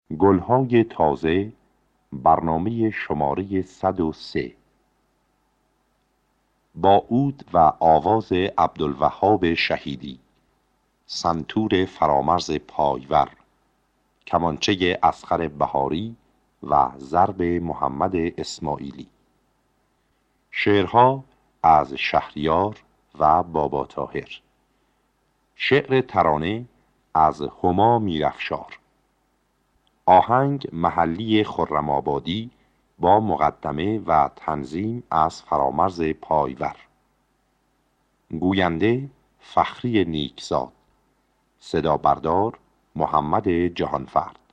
گلهای تازه، برنامه شماره 103. با عود و آواز عبدالوهاب شهیدی، سنتور فرامرز پایور، کمانچه اصغر بهاری و ضرب محمد اسماعیلی. شعرها از شهریار و بابا طاهر. شعر ترانه از هما میرافشار. آهنگ محلی خرم‌آبادی با مقدمه و تنظیم از فرامرز پایور. گوینده فخری نیکزاد. صدا بردار محمد جهانفرد.